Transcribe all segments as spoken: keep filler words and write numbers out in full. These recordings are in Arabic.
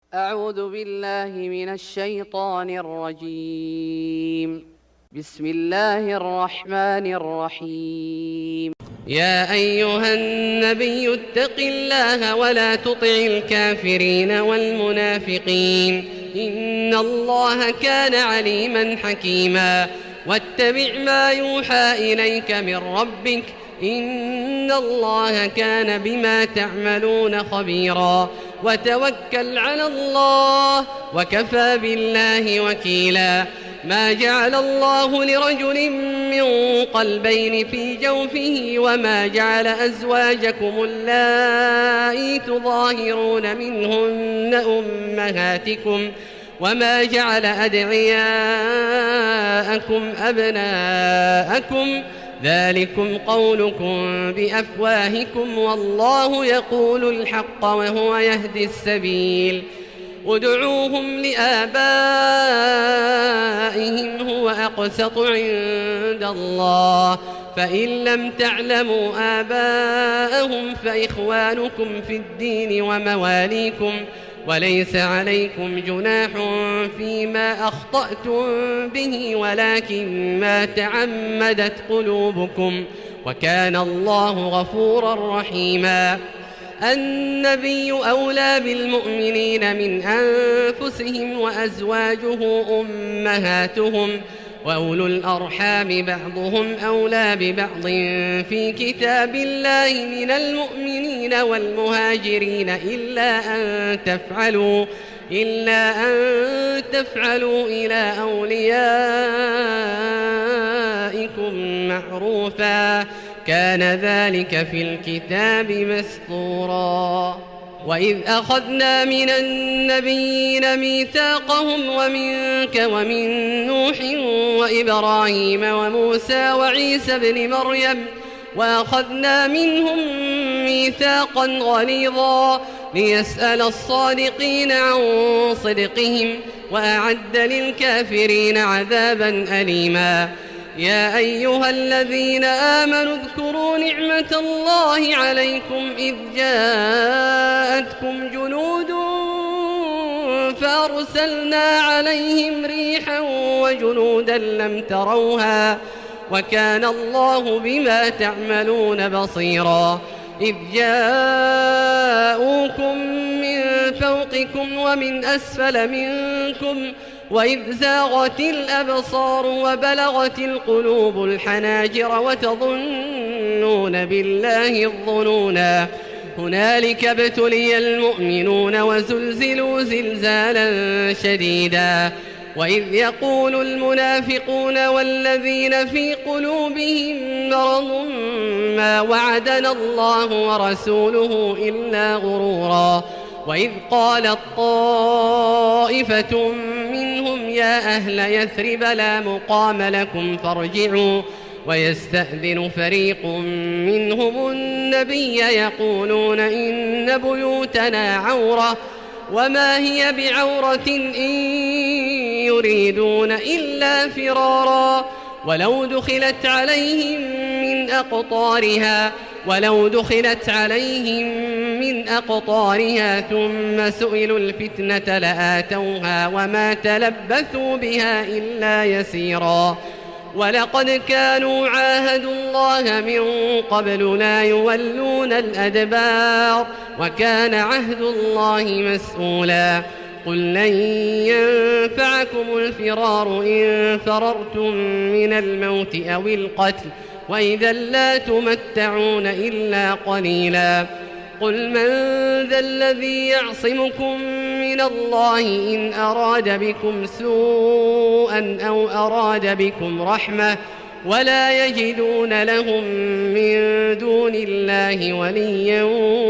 أعوذ بالله من الشيطان الرجيم. بسم الله الرحمن الرحيم. يا أيها النبي اتق الله ولا تطع الكافرين والمنافقين إن الله كان عليما حكيما واتبع ما يوحى إليك من ربك إن الله كان بما تعملون خبيرا وتوكل على الله وكفى بالله وكيلا ما جعل الله لرجل من قلبين في جوفه وما جعل أزواجكم اللائي تظاهرون منهن أمهاتكم وما جعل أدعياءكم أبناءكم ذلكم قولكم بأفواهكم والله يقول الحق وهو يهدي السبيل ادعوهم لآبائهم هو أقسط عند الله فإن لم تعلموا آباءهم فإخوانكم في الدين ومواليكم وليس عليكم جناح فيما أخطأتم به ولكن ما تعمدت قلوبكم وكان الله غفورا رحيما النبي أولى بالمؤمنين من أنفسهم وأزواجه أمهاتهم وأولو الأرحام بعضهم أولى ببعض في كتاب الله من المؤمنين والمهاجرين إلا أن تفعلوا إلا أن تفعلوا إلى أوليائكم معروفا كان ذلك في الكتاب مسطورا وإذ أخذنا من النبيين ميثاقهم ومنك ومن نوح وإبراهيم وموسى وعيسى بن مريم وأخذنا منهم ميثاقا غليظا ليسأل الصادقين عن صدقهم وأعد للكافرين عذابا أليما يا أيها الذين آمنوا اذكروا نعمة الله عليكم إذ جاءتكم جنود فأرسلنا عليهم ريحا وجنودا لم تروها وكان الله بما تعملون بصيرا إذ جاءوكم من فوقكم ومن أسفل منكم وإذ زاغت الأبصار وبلغت القلوب الحناجر وتظنون بالله الظنونا هنالك ابتلي المؤمنون وزلزلوا زلزالا شديدا وإذ يقول المنافقون والذين في قلوبهم مرض ما وعدنا الله ورسوله إلا غرورا وإذ قالت طائفة منهم يا أهل يثرب لا مقام لكم فارجعوا ويستأذن فريق منهم النبي يقولون إن بيوتنا عورة وما هي بعورة إن يريدون إلا فرارا ولو دخلت عليهم من أقطارها ولو دخلت عليهم من أقطارها ثم سئلوا الفتنة لآتوها وما تلبثوا بها إلا يسيرا ولقد كانوا عاهدوا الله من قبل لا يولون الأدبار وكان عهد الله مسؤولا قل لن ينفعكم الفرار إن فررتم من الموت أو القتل وإذا لا تمتعون إلا قليلا قل من ذا الذي يعصمكم من الله إن أراد بكم سوءا أو أراد بكم رحمة ولا يجدون لهم من دون الله وليا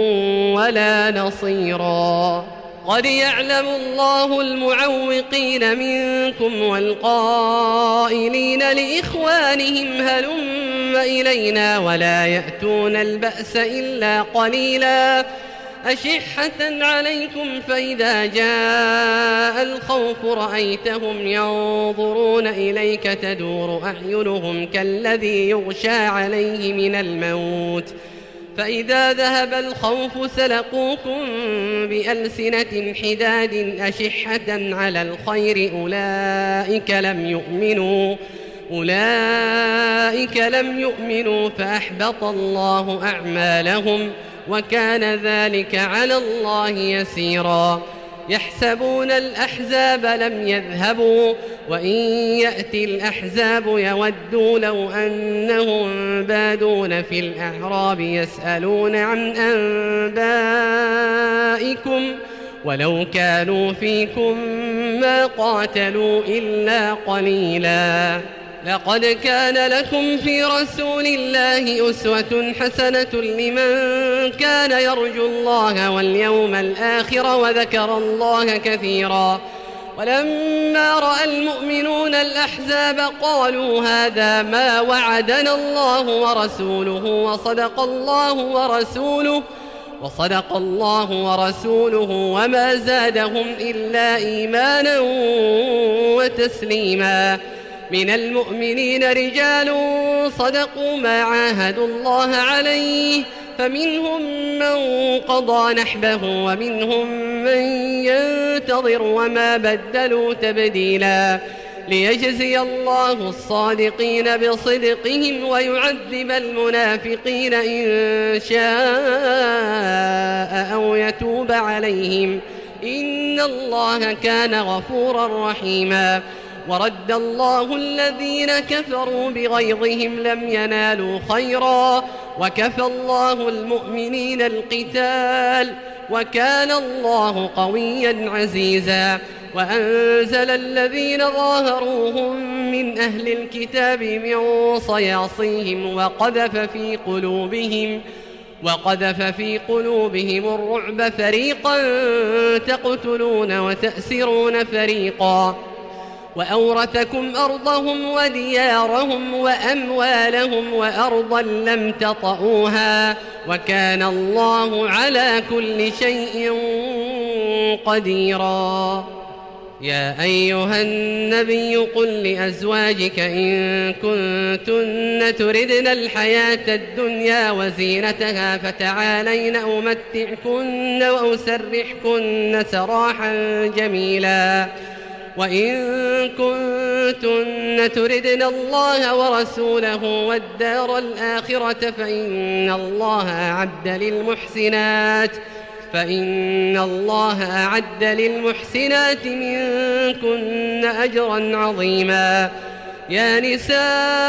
ولا نصيرا قد يعلم الله المعوقين منكم والقائلين لإخوانهم هلم إلينا ولا يأتون البأس إلا قليلا أشحة عليكم فإذا جاء الخوف رأيتهم ينظرون إليك تدور أعينهم كالذي يغشى عليه من الموت فإذا ذهب الخوف سلقوكم بألسنة حداد أشحة على الخير أولئك لم يؤمنوا أولئك لم يؤمنوا فأحبط الله أعمالهم وكان ذلك على الله يسيرا. يحسبون الأحزاب لم يذهبوا وإن يأتي الأحزاب يودوا لو أنهم بادون في الأعراب يسألون عن أنبائكم ولو كانوا فيكم ما قاتلوا إلا قليلا. لقد كان لكم في رسول الله أسوة حسنة لمن كان يرجو الله واليوم الآخر وذكر الله كثيرا. ولما رأى المؤمنون الأحزاب قالوا هذا ما وعدنا الله ورسوله وصدق الله ورسوله وصدق الله ورسوله وما زادهم إلا إيمانا وتسليما. من المؤمنين رجال صدقوا ما عاهدوا الله عليه فمنهم من قضى نحبه ومنهم من ينتظر وما بدلوا تبديلا. ليجزي الله الصادقين بصدقهم ويعذب المنافقين إن شاء أو يتوب عليهم إن الله كان غفورا رحيما. ورد الله الذين كفروا بغيظهم لم ينالوا خيرا وكفى الله المؤمنين القتال وكان الله قويا عزيزا. وأنزل الذين ظاهروهم من أهل الكتاب من صياصيهم وقذف في قلوبهم وقذف في قلوبهم الرعب فريقا تقتلون وتأسرون فريقا. وأورثكم أرضهم وديارهم وأموالهم وأرضا لم تطئوها وكان الله على كل شيء قديرا. يا أيها النبي قل لأزواجك إن كنتن تردن الحياة الدنيا وزينتها فتعالين أمتعكن وأسرحكن سراحا جميلا. وإن كنتن تردن الله ورسوله والدار الآخرة فإن الله أعد للمحسنات فإن الله أعد للمحسنات منكن أجرا عظيما. يا نساء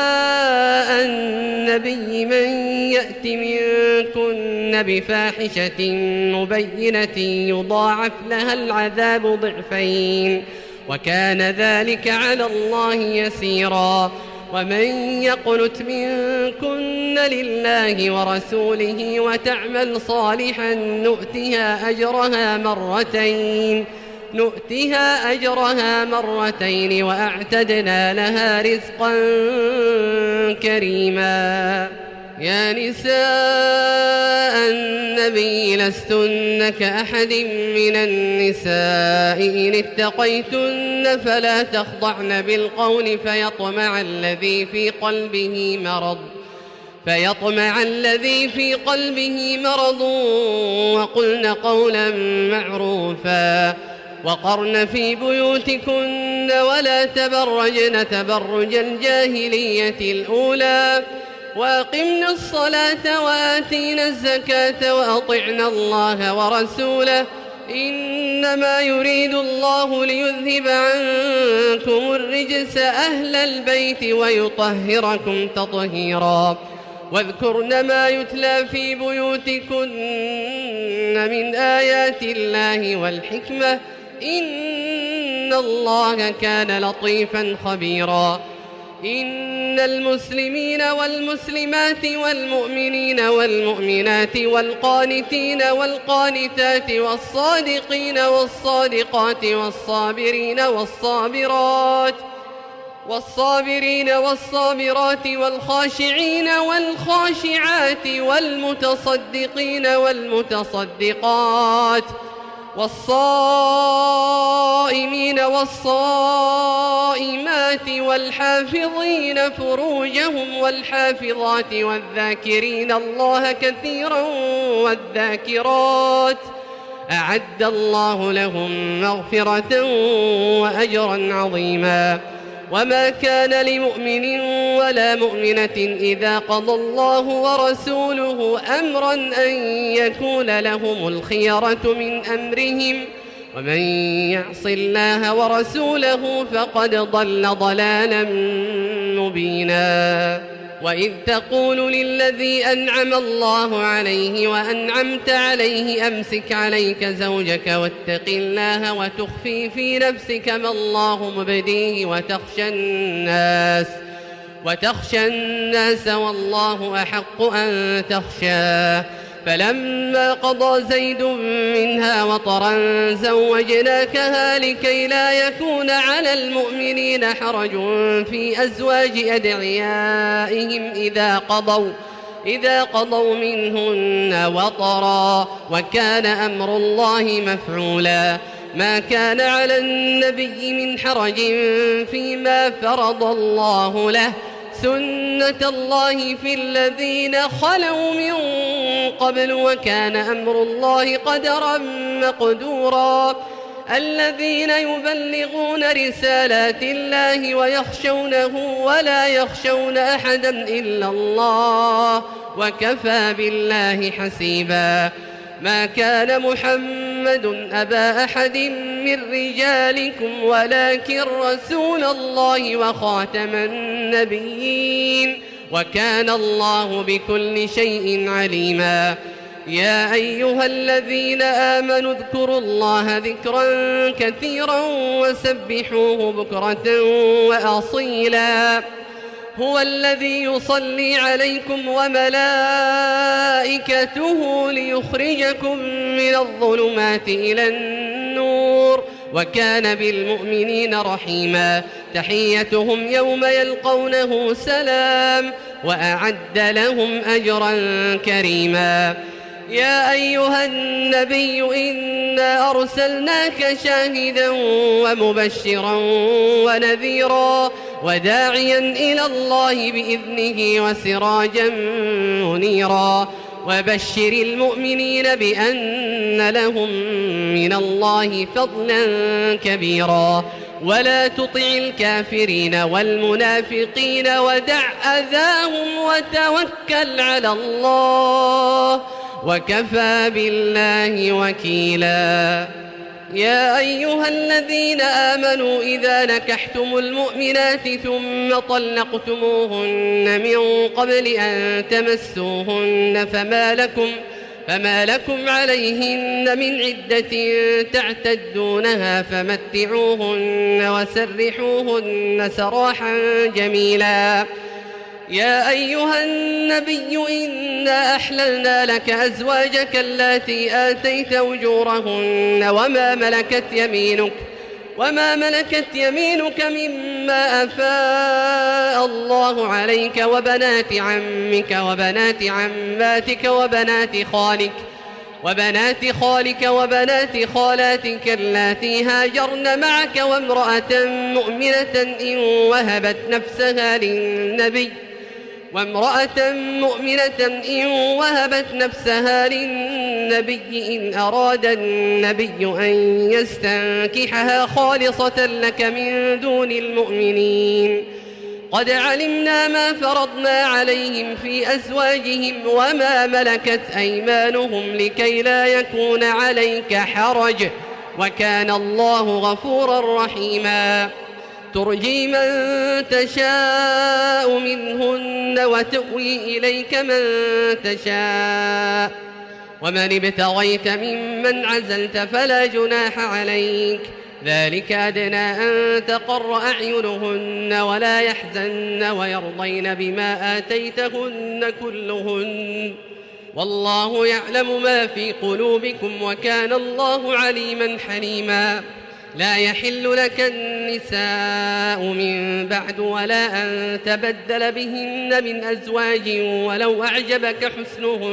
النبي من يأت منكن بفاحشة مبينة يضاعف لها العذاب ضعفين وكان ذلك على الله يسيرا. ومن يقنت منكن لله ورسوله وتعمل صالحا نؤتها أجرها مرتين نؤتها أجرها مرتين وأعتدنا لها رزقا كريما. يا نساء النبي لستن كأحد من النساء إن اتقيتن فلا تخضعن بالقول فيطمع الذي في قلبه مرض فيطمع الذي في قلبه مرض وقلن قولا معروفا. وقرن في بيوتكن ولا تبرجن تبرج الجاهلية الأولى وأقمنا الصلاة وآتينا الزكاة وأطعنا الله ورسوله إنما يريد الله ليذهب عنكم الرجس أهل البيت ويطهركم تطهيرا. واذكرن ما يتلى في بيوتكن من آيات الله والحكمة إن الله كان لطيفا خبيرا. إن المسلمين والمسلمات والمؤمنين والمؤمنات والقانتين والقانتات والصادقين والصادقات والصابرين والصابرات والصابرين والصابرات والخاشعين والخاشعات والمتصدقين والمتصدقات والصائمين الصابرين والصائمات والحافظين فروجهم والحافظات والذاكرين الله كثيرا والذاكرات أعد الله لهم مغفرة وأجرا عظيما. وما كان لمؤمن ولا مؤمنة إذا قضى الله ورسوله أمرا أن يكون لهم الخيرة من أمرهم ومن يعص الله ورسوله فقد ضل ضلالا مبينا. وإذ تقول للذي أنعم الله عليه وأنعمت عليه أمسك عليك زوجك واتق الله وتخفي في نفسك ما الله مبديه وتخشى الناس وتخشى الناس والله أحق أن تخشاه فلما قضى زيد منها وطرا زوجناكها لكي لا يكون على المؤمنين حرج في أزواج أدعيائهم إذا قضوا إذا قضوا منهن وطرا وكان أمر الله مفعولا. ما كان على النبي من حرج فيما فرض الله له سنة الله في الذين خلوا من قبل وكان أمر الله قدرا مقدورا. الذين يبلغون رسالات الله ويخشونه ولا يخشون أحدا إلا الله وكفى بالله حسيبا. ما كان محمد أبا أحد من رجالكم ولكن رسول الله وخاتم النبيين وكان الله بكل شيء عليما. يا أيها الذين آمنوا اذكروا الله ذكرا كثيرا وسبحوه بكرة وأصيلا. هو الذي يصلي عليكم وملائكته ليخرجكم من الظلمات إلى النور وكان بالمؤمنين رحيما. تحيتهم يوم يلقونه سلام وأعد لهم أجرا كريما. يا أيها النبي إنا أرسلناك شاهدا ومبشرا ونذيرا وداعيا إلى الله بإذنه وسراجا منيرا. وبشر المؤمنين بأن لهم من الله فضلا كبيرا. ولا تطع الكافرين والمنافقين ودع أذاهم وتوكل على الله وكفى بالله وكيلا. يا أيها الذين آمنوا إذا نكحتم المؤمنات ثم طلقتموهن من قبل أن تمسوهن فما لكم, فما لكم عليهن من عدة تعتدونها فمتعوهن وسرحوهن سراحا جميلا. يا أيها النبي إنا أحللنا لك أزواجك اللاتي آتيت أجورهن وما ملكت يمينك وما ملكت يمينك مما أفاء الله عليك وبنات عمك وبنات عماتك وبنات خالك وبنات خالك وبنات خالاتك اللاتي هاجرن معك وامرأة مؤمنة إن وهبت نفسها للنبي وامرأة مؤمنة إن وهبت نفسها للنبي إن أراد النبي أن يستنكحها خالصة لك من دون المؤمنين. قد علمنا ما فرضنا عليهم في أزواجهم وما ملكت أيمانهم لكي لا يكون عليك حرج وكان الله غفورا رحيما. ترجي من تشاء منهن وتؤوي إليك من تشاء ومن ابتغيت ممن عزلت فلا جناح عليك. ذلك أدنى أن تقر أعينهن ولا يحزن ويرضين بما آتيتهن كلهن والله يعلم ما في قلوبكم وكان الله عليما حليما. لا يحل لك النساء من بعد ولا أن تبدل بهن من أزواج ولو أعجبك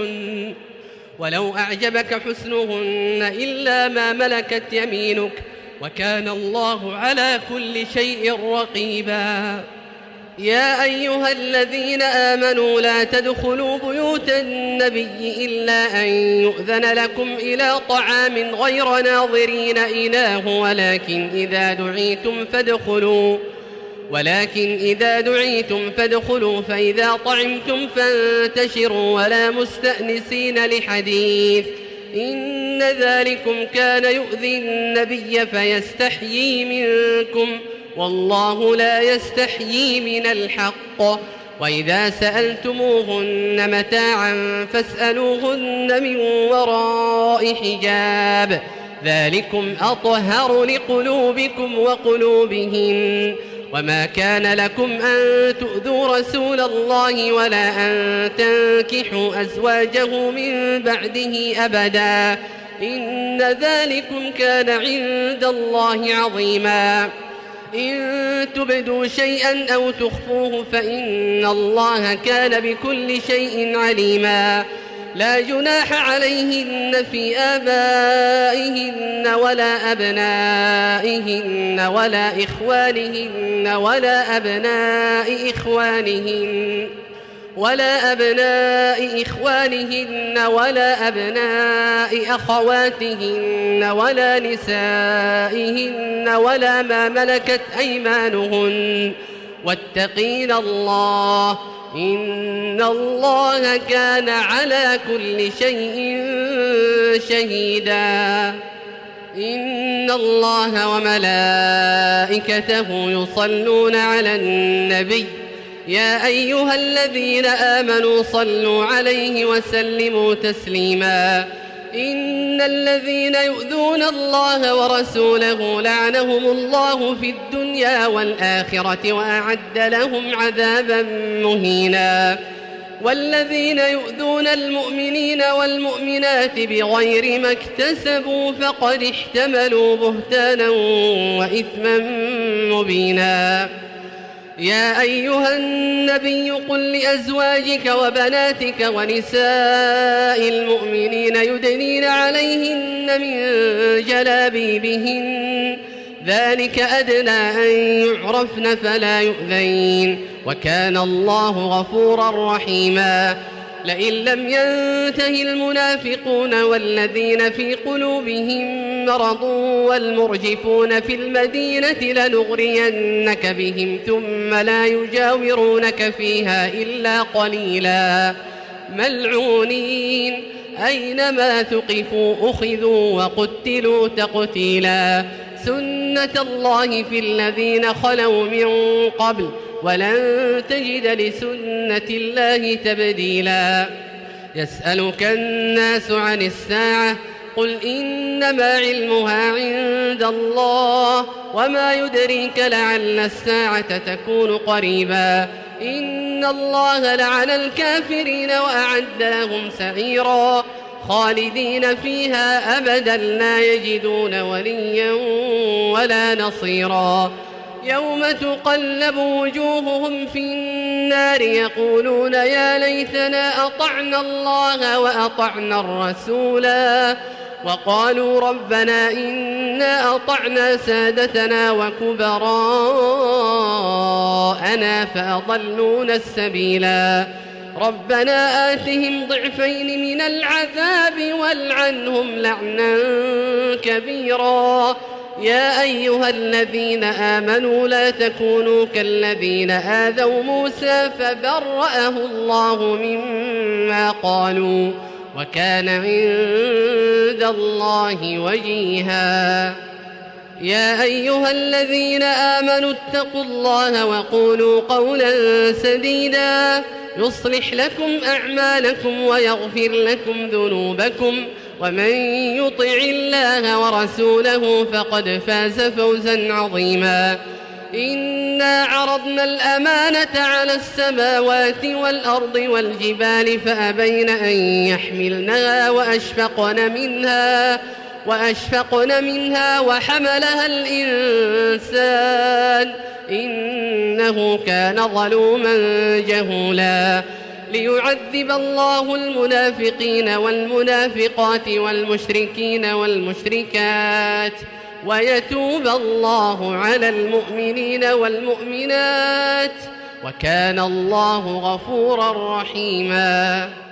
حسنهن ولو أعجبك حسنهن إلا ما ملكت يمينك وكان الله على كل شيء رقيبا. يا أيها الذين آمنوا لا تدخلوا بيوت النبي إلا أن يؤذن لكم إلى طعام غير ناظرين إناه ولكن إذا دعيتم فادخلوا ولكن إذا دعيتم فادخلوا فإذا طعمتم فانتشروا ولا مستأنسين لحديث إن ذلكم كان يؤذي النبي فيستحيي منكم والله لا يستحيي من الحق. وإذا سألتموهن متاعا فاسألوهن من وراء حجاب ذلكم أطهر لقلوبكم وقلوبهن. وما كان لكم أن تؤذوا رسول الله ولا أن تنكحوا أزواجه من بعده أبدا إن ذلكم كان عند الله عظيما. إن تبدوا شيئا أو تخفوه فإن الله كان بكل شيء عليما. لا جناح عليهن في آبائهن ولا أبنائهن ولا إخوانهن ولا أبناء إخوانهن ولا أبناء إخوانهن ولا أبناء أخواتهن ولا نسائهن ولا ما ملكت أيمانهن واتقين الله إن الله كان على كل شيء شهيدا. إن الله وملائكته يصلون على النبي يا أيها الذين آمنوا صلوا عليه وسلموا تسليما. إن الذين يؤذون الله ورسوله لعنهم الله في الدنيا والآخرة وأعد لهم عذابا مهينا. والذين يؤذون المؤمنين والمؤمنات بغير ما اكتسبوا فقد احتملوا بهتانا وإثما مبينا. يا أيها النبي قل لأزواجك وبناتك ونساء المؤمنين يدنين عليهن من جلابيبهن ذلك أدنى أن يعرفن فلا يؤذين وكان الله غفورا رحيما. لئن لم ينته المنافقون والذين في قلوبهم مرض والمرجفون في المدينة لنغرينك بهم ثم لا يجاورونك فيها إلا قليلا ملعونين أينما ثقفوا أخذوا وقتلوا تقتيلا. سنة الله في الذين خلوا من قبل ولن تجد لسنة الله تبديلا. يسألك الناس عن الساعة قل إنما علمها عند الله وما يدريك لعل الساعة تكون قريبا. إن الله لعن الكافرين وأعد لهم سعيرا خالدين فيها أبدا لا يجدون وليا ولا نصيرا. يوم تقلب وجوههم في النار يقولون يا ليتنا أطعنا الله وأطعنا الرسولا وقالوا ربنا إنا أطعنا سادتنا وكبراءنا فأضلونا السبيلا. ربنا آتهم ضعفين من العذاب والعنهم لعنا كبيرا. يا أيها الذين آمنوا لا تكونوا كالذين آذوا موسى فبرأه الله مما قالوا وكان عند الله وجيها. يا أيها الذين آمنوا اتقوا الله وقولوا قولا سديدا يصلح لكم أعمالكم ويغفر لكم ذنوبكم ومن يطع الله ورسوله فقد فاز فوزا عظيما. إنا عرضنا الأمانة على السماوات والأرض والجبال فأبين أن يحملنها وأشفقن منها وأشفقن منها وحملها الإنسان إنه كان ظلوما جهولا. ليعذب الله المنافقين والمنافقات والمشركين والمشركات ويتوب الله على المؤمنين والمؤمنات وكان الله غفورا رحيما.